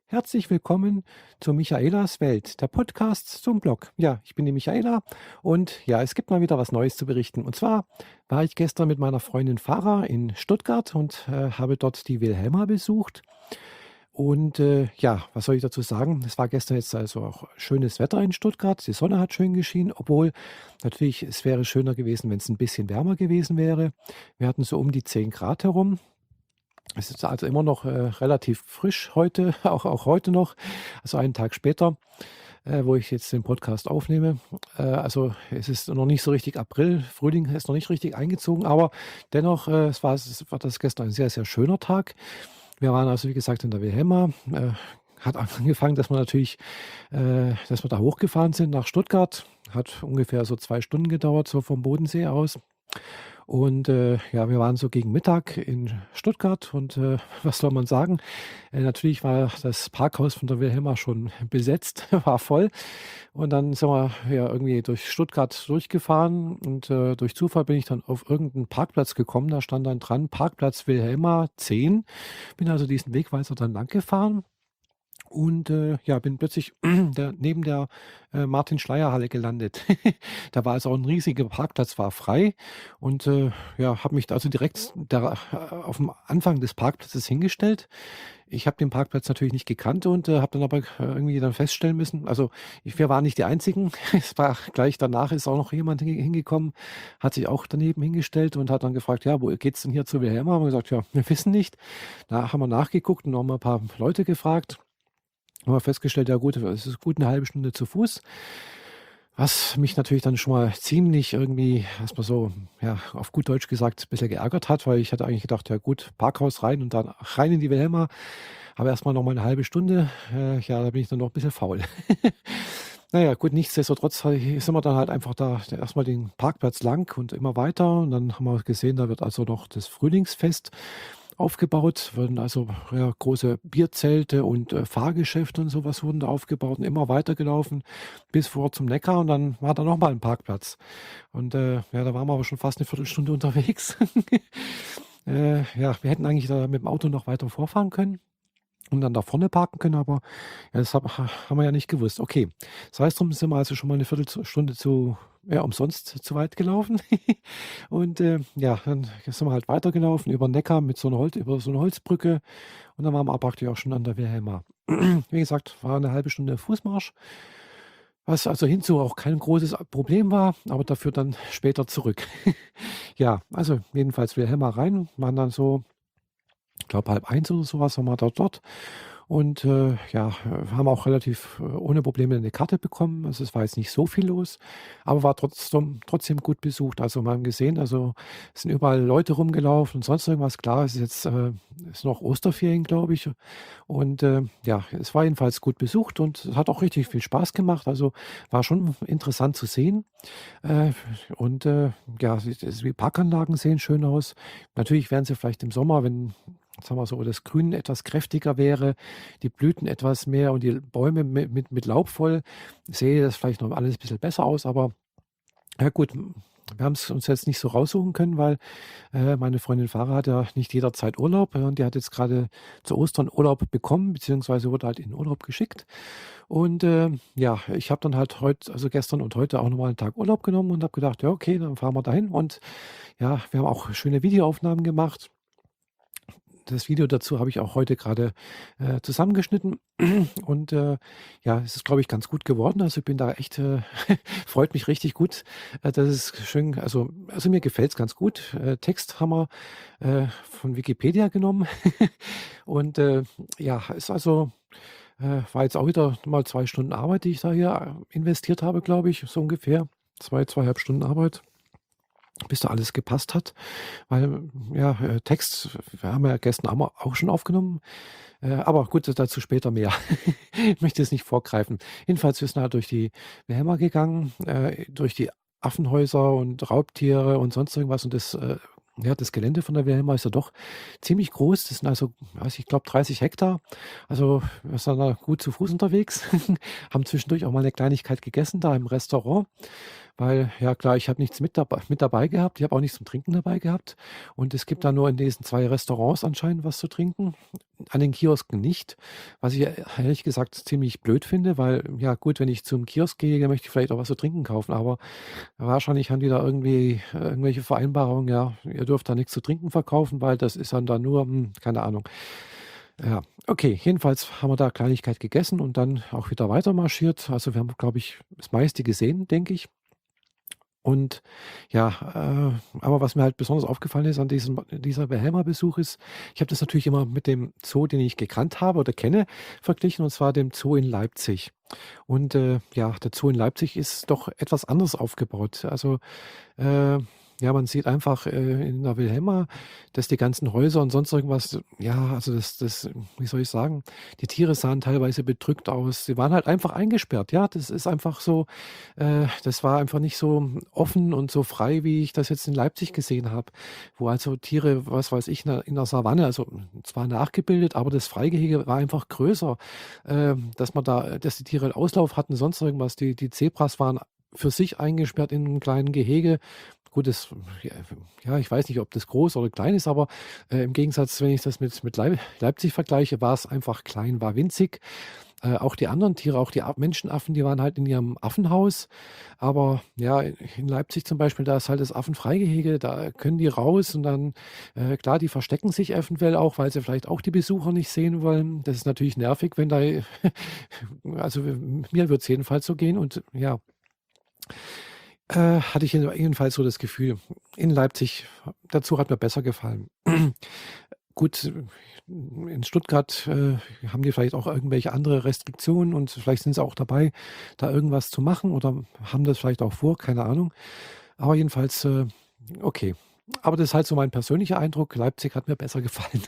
Herzlich willkommen zu Michaelas Welt, der Podcast zum Blog. Ja, ich bin die Michaela und ja, es gibt mal wieder was Neues zu berichten. Und zwar war ich gestern mit meiner Freundin Farah in Stuttgart und habe dort die Wilhelma besucht. Und ja, was soll ich dazu sagen? Es war gestern jetzt also auch schönes Wetter in Stuttgart. Die Sonne hat schön geschienen, obwohl natürlich es wäre schöner gewesen, wenn es ein bisschen wärmer gewesen wäre. Wir hatten so um die 10 Grad herum. Es ist also immer noch, relativ frisch heute, auch heute noch, also einen Tag später, wo ich jetzt den Podcast aufnehme. Also, es ist noch nicht so richtig April, Frühling ist noch nicht richtig eingezogen, aber dennoch, es war das gestern ein sehr, sehr schöner Tag. Wir waren also, wie gesagt, in der Wilhelma. Hat angefangen, dass wir da hochgefahren sind nach Stuttgart. Hat ungefähr so 2 Stunden gedauert, so vom Bodensee aus. Und, ja, wir waren so gegen Mittag in Stuttgart und, was soll man sagen? Natürlich war das Parkhaus von der Wilhelma schon besetzt, war voll. Und dann sind wir ja irgendwie durch Stuttgart durchgefahren und, durch Zufall bin ich dann auf irgendeinen Parkplatz gekommen. Da stand dann dran: „Parkplatz Wilhelma 10". Bin also diesen Wegweiser dann lang gefahren und, ja, bin plötzlich neben der, Martin-Schleyer-Halle gelandet. Da war also auch 'n riesiger Parkplatz war frei und, ja, habe mich da also direkt da aufm Anfang des Parkplatzes hingestellt. Ich habe den Parkplatz natürlich nicht gekannt und, habe dann aber, irgendwie dann feststellen müssen also, wir waren nicht die Einzigen. Es war gleich danach ist auch noch jemand hingekommen, hat sich auch daneben hingestellt und hat dann gefragt: „Ja, wo geht's denn hier zur Wilhelma?" Haben wir gesagt: „Ja, wir wissen nicht." Da haben wir nachgeguckt und noch mal 'n paar Leute gefragt. Haben wir festgestellt, ja gut, es ist gut 'ne halbe Stunde zu Fuß, was mich natürlich dann schon mal ziemlich irgendwie erst mal so, ja, auf gut Deutsch gesagt, bisschen geärgert hat, weil ich hatte eigentlich gedacht: „Ja gut, Parkhaus rein und dann rein in die Wilhelma." Aber erst mal noch mal 'ne halbe Stunde, ja, da bin ich dann doch 'n bisschen faul. Na ja, gut, nichtsdestotrotz sind wir dann halt einfach da erst mal den Parkplatz lang und immer weiter und dann haben wir gesehen, da wird also noch das Frühlingsfest aufgebaut, wurden also, ja, große Bierzelte und, Fahrgeschäfte und so was wurden da aufgebaut und immer weitergelaufen bis vor zum Neckar und dann war da noch mal 'n Parkplatz. Und, ja, da waren wir aber schon fast 'ne Viertelstunde unterwegs. Ja, wir hätten eigentlich da mit dem Auto noch weiter vorfahren können und dann da vorne parken können, aber ja, das haben wir ja nicht gewusst. Okay, sei es drum, sind wir also schon mal 'ne Viertelstunde zu ja, umsonst zu weit gelaufen. Und, ja, dann sind wir halt weitergelaufen über 'n Neckar mit so 'ner über so 'ne Holzbrücke und dann waren wir praktisch auch schon an der Wilhelma. Wie gesagt, war 'ne halbe Stunde Fußmarsch, was also hinzu auch kein großes Problem war, aber dafür dann später zurück. Ja, also jedenfalls Wilhelma rein, waren dann so, ich glaube 12:30 oder so was waren wir dort. Und, ja, haben auch relativ, ohne Probleme eine Karte bekommen. Also, es war jetzt nicht so viel los, aber war trotzdem gut besucht. Also, wir haben gesehen, also, es sind überall Leute rumgelaufen und sonst irgendwas. Klar, es ist jetzt, ist noch Osterferien, glaube ich. Und, ja, es war jedenfalls gut besucht und es hat auch richtig viel Spaß gemacht. Also, war schon interessant zu sehen. Äh, und, ja, die Parkanlagen sehen schön aus. Natürlich wären sie vielleicht im Sommer, wenn, sagen wir so, das Grün etwas kräftiger wäre, die Blüten etwas mehr und die Bäume mit Laub voll, sähe das vielleicht noch alles ein bisschen besser aus, aber ja gut, wir haben es uns jetzt nicht so raussuchen können, weil, meine Freundin Farah hat ja nicht jederzeit Urlaub, und die hat jetzt gerade zu Ostern Urlaub bekommen, beziehungsweise wurde halt in Urlaub geschickt. Und, ja, ich habe dann halt gestern und heute auch noch mal 'n Tag Urlaub genommen und habe gedacht: „Ja, okay, dann fahren wir dahin." Und ja, wir haben auch schöne Videoaufnahmen gemacht. Das Video dazu habe ich auch heute gerade zusammengeschnitten und, ja, es ist, glaube ich, ganz gut geworden. Also, ich bin da echt freut mich richtig gut, dass es schön also, mir gefällt's ganz gut. Text haben wir, von Wikipedia genommen und, ja, ist also war jetzt auch wieder mal 2 Stunden Arbeit, die ich da hier investiert habe, glaube ich, so ungefähr. 2,5 Stunden Arbeit, bis da alles gepasst hat. Weil, ja, Text wir haben ja gestern auch schon aufgenommen, aber gut, dazu später mehr. Ich möchte jetzt nicht vorgreifen. Jedenfalls, wir sind halt durch die Wilhelma gegangen, durch die Affenhäuser und Raubtiere und sonst irgendwas und ja, das Gelände von der Wilhelma ist ja doch ziemlich groß. Das sind also, weiß ich glaube 30 Hektar. Also, wir sind da gut zu Fuß unterwegs, haben zwischendurch auch mal eine Kleinigkeit gegessen da im Restaurant. weil, ja klar, ich habe nichts mit dabei gehabt. Ich habe auch nichts zum Trinken dabei gehabt. Und es gibt da nur in diesen 2 Restaurants anscheinend was zu trinken, an den Kiosken nicht, was ich ehrlich gesagt ziemlich blöd finde, weil, ja gut, wenn ich zum Kiosk gehe, dann möchte ich vielleicht auch was zu trinken kaufen, aber wahrscheinlich haben die da irgendwie irgendwelche Vereinbarungen, ja, ihr dürft da nichts zu trinken verkaufen, weil das ist dann da nur, keine Ahnung. Ja, okay, jedenfalls haben wir da Kleinigkeit gegessen und dann auch wieder weiter marschiert. Also, wir haben, glaube ich, das meiste gesehen, denke ich. Und ja, aber was mir halt besonders aufgefallen ist an dieser Wilhelma-Besuch ist, ich habe das natürlich immer mit dem Zoo, den ich gekannt habe oder kenne, verglichen, und zwar dem Zoo in Leipzig. Und, ja, der Zoo in Leipzig ist doch etwas anders aufgebaut. Also, äh, ja, man sieht einfach, in der Wilhelma, dass die ganzen Häuser und sonst irgendwas, ja, also das wie soll ich sagen, die Tiere sahen teilweise bedrückt aus. Sie waren halt einfach eingesperrt. Ja, das ist einfach so, das war einfach nicht so offen und so frei, wie ich das jetzt in Leipzig gesehen habe, wo also Tiere, was weiß ich, in der Savanne, also zwar nachgebildet, aber das Freigehege war einfach größer, dass die Tiere Auslauf hatten, sonst irgendwas. Die Zebras waren für sich eingesperrt in einem kleinen Gehege. Gut, ja, ja, ich weiß nicht, ob das groß oder klein ist, aber, im Gegensatz, wenn ich das mit Leipzig vergleiche, war es einfach klein, war winzig. Auch die anderen Tiere, auch die Menschenaffen, die waren halt in ihrem Affenhaus. Aber ja, in Leipzig zum Beispiel, da ist halt das Affenfreigehege, da können die raus und dann, klar, die verstecken sich eventuell auch, weil sie vielleicht auch die Besucher nicht sehen wollen. Das ist natürlich nervig, wenn da also, mir wird es jedenfalls so gehen und ja, hatte ich jedenfalls so das Gefühl. In Leipzig, dazu hat mir besser gefallen. Gut, in Stuttgart, haben die vielleicht auch irgendwelche andere Restriktionen und vielleicht sind sie auch dabei, da irgendwas zu machen oder haben das vielleicht auch vor, keine Ahnung. Aber jedenfalls, okay. Aber das ist halt so mein persönlicher Eindruck. Leipzig hat mir besser gefallen.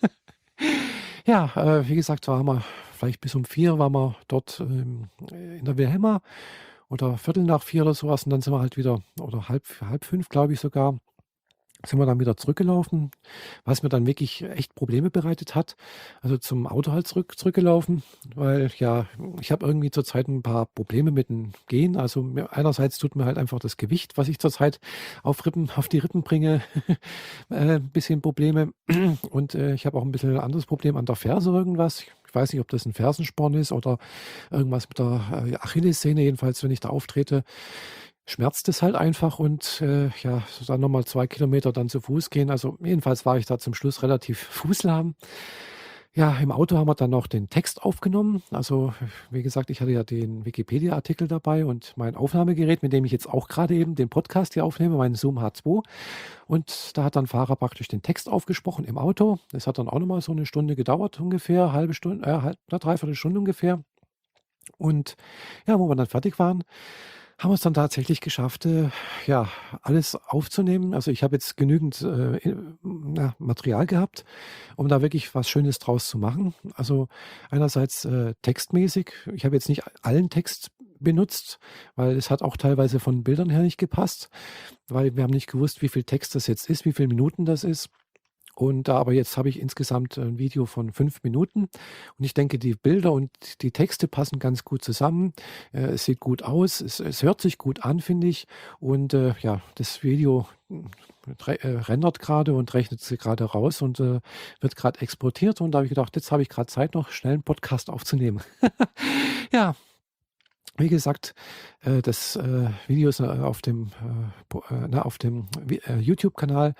Ja, wie gesagt, waren wir vielleicht bis um 4 waren wir dort, in der Wilhelma oder Viertel nach 4 oder sowas, und dann sind wir halt wieder oder halb 5, glaube ich sogar, sind wir dann wieder zurückgelaufen, was mir dann wirklich echt Probleme bereitet hat. Also, zum Auto halt zurückgelaufen, weil, ja, ich habe irgendwie zurzeit ein paar Probleme mit dem Gehen. Also, mir einerseits tut mir halt einfach das Gewicht, was ich zurzeit auf die Rippen bringe, 'n bisschen Probleme. Und, ich habe auch ein bisschen 'n anderes Problem an der Ferse irgendwas. Ich weiß nicht, ob das ein Fersensporn ist oder irgendwas mit der, Achillessehne. Jedenfalls, wenn ich da auftrete, schmerzt es halt einfach und, ja, so dann noch mal 2 Kilometer dann zu Fuß gehen. Also, jedenfalls war ich da zum Schluss relativ fußlahm. Ja, im Auto haben wir dann noch den Text aufgenommen. Also, wie gesagt, ich hatte ja den Wikipedia-Artikel dabei und mein Aufnahmegerät, mit dem ich jetzt auch gerade eben den Podcast hier aufnehme, meinen Zoom H2. Und da hat dann Fahrer praktisch den Text aufgesprochen im Auto. Das hat dann auch noch mal so eine Stunde gedauert ungefähr, halbe Stunde, dreiviertel Stunde ungefähr. Und ja, wo wir dann fertig waren, haben wir es dann tatsächlich geschafft, ja, alles aufzunehmen. Also, ich habe jetzt genügend, Material gehabt, um da wirklich was Schönes draus zu machen. Also, einerseits, textmäßig. Ich habe jetzt nicht allen Text benutzt, weil es hat auch teilweise von Bildern her nicht gepasst, weil wir haben nicht gewusst, wie viel Text das jetzt ist, wie viel Minuten das ist. Und aber jetzt habe ich insgesamt ein Video von 5 Minuten und ich denke, die Bilder und die Texte passen ganz gut zusammen. Es sieht gut aus, es hört sich gut an, finde ich. Und, ja, das Video, rendert gerade und rechnet sie grade raus und, wird gerade exportiert, und da habe ich gedacht: „Jetzt habe ich gerade Zeit, noch schnell einen Podcast aufzunehmen." Ja, wie gesagt, das, Video ist, auf dem YouTube-Kanal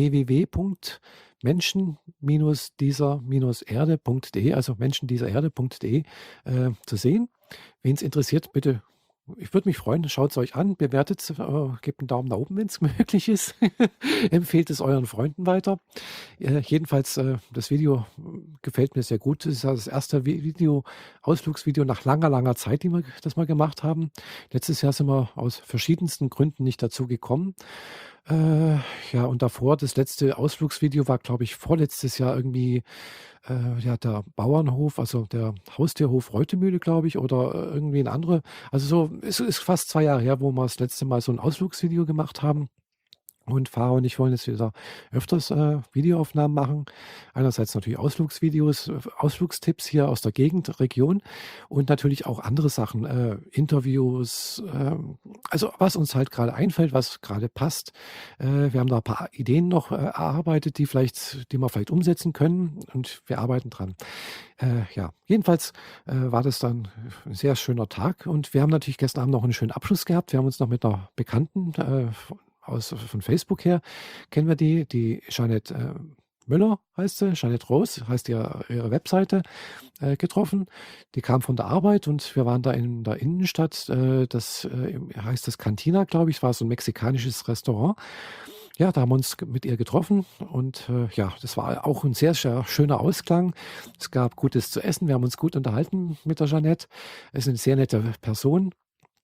www.menschen-dieser-erde.de, also menschendiesererde.de, zu sehen. Wen es interessiert, bitte, ich würde mich freuen, schaut es euch an, bewertet's, gebt einen Daumen nach oben, wenn es möglich ist. Empfehlt es euren Freunden weiter. Jedenfalls, das Video gefällt mir sehr gut. Es ist ja das erste Ausflugsvideo nach langer, langer Zeit, das wir gemacht haben. Letztes Jahr sind wir aus verschiedensten Gründen nicht dazu gekommen. Äh, ja, und davor, das letzte Ausflugsvideo war, glaube ich, vorletztes Jahr irgendwie, ja, der Bauernhof, also der Haustierhof Reutemühle, glaube ich, oder, irgendwie ein anderer. Also so, es ist fast 2 Jahre her, wo wir das letzte Mal so ein Ausflugsvideo gemacht haben. Und Farah und ich wollen jetzt wieder öfters Videoaufnahmen machen. Einerseits natürlich Ausflugsvideos, Ausflugstipps hier aus der Gegend, Region und natürlich auch andere Sachen, Interviews, also was uns halt gerade einfällt, was gerade passt. Wir haben da ein paar Ideen noch erarbeitet, die wir vielleicht umsetzen können und wir arbeiten dran. Ja, jedenfalls war das dann ein sehr schöner Tag und wir haben natürlich gestern Abend noch einen schönen Abschluss gehabt. Wir haben uns noch mit einer Bekannten von Facebook her, kennen wir die Jeanette Müller heißt sie, Jeanette Rose heißt ihre Webseite, getroffen. Die kam von der Arbeit und wir waren da in der Innenstadt. Das heißt das Cantina, glaube ich. Es war so ein mexikanisches Restaurant. Ja, da haben wir uns mit ihr getroffen und ja, das war auch ein sehr, sehr schöner Ausklang. Es gab Gutes zu essen. Wir haben uns gut unterhalten mit der Jeanette. Es ist eine sehr nette Person.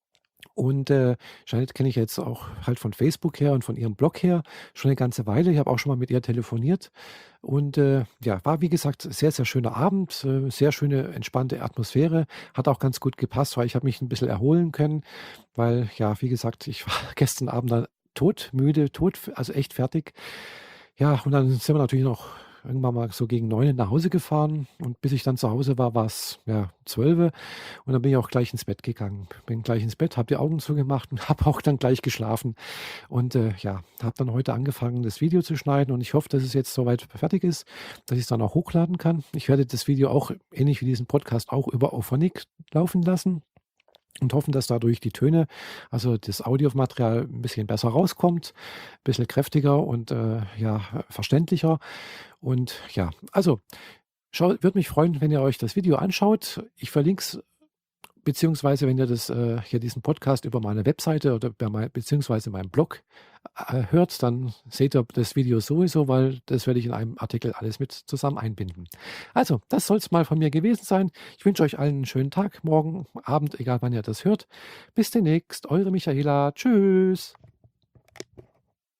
Und Jeanette kenne ich jetzt auch halt von Facebook her und von ihrem Blog her schon eine ganze Weile. Ich habe auch schon mal mit ihr telefoniert. Und ja, war wie gesagt sehr, sehr schöner Abend, sehr schöne, entspannte Atmosphäre. Hat auch ganz gut gepasst, weil ich habe mich ein bisschen erholen können, weil ja, wie gesagt, ich war gestern Abend dann todmüde, also echt fertig. Ja, und dann sind wir natürlich noch irgendwann mal so gegen 9 nach Hause gefahren und bis ich dann zu Hause war, war es ja 12 und dann bin ich auch gleich ins Bett gegangen. Bin gleich ins Bett, habe die Augen zugemacht und habe auch dann gleich geschlafen und ja, habe dann heute angefangen, das Video zu schneiden und ich hoffe, dass es jetzt soweit fertig ist, dass ich es dann auch hochladen kann. Ich werde das Video auch, ähnlich wie diesen Podcast, auch über Auphonic laufen lassen und hoffen, dass dadurch die Töne, also das Audiomaterial ein bisschen besser rauskommt, ein bisschen kräftiger und ja, verständlicher. Und ja, also würde mich freuen, wenn ihr euch das Video anschaut. Ich verlinke es, beziehungsweise wenn ihr das hier diesen Podcast über meine Webseite oder beziehungsweise meinem Blog hört, dann seht ihr das Video sowieso, weil das werde ich in einem Artikel alles mit zusammen einbinden. Also, das soll es mal von mir gewesen sein. Ich wünsche euch allen einen schönen Tag, morgen, Abend, egal wann ihr das hört. Bis demnächst, eure Michaela. Tschüss.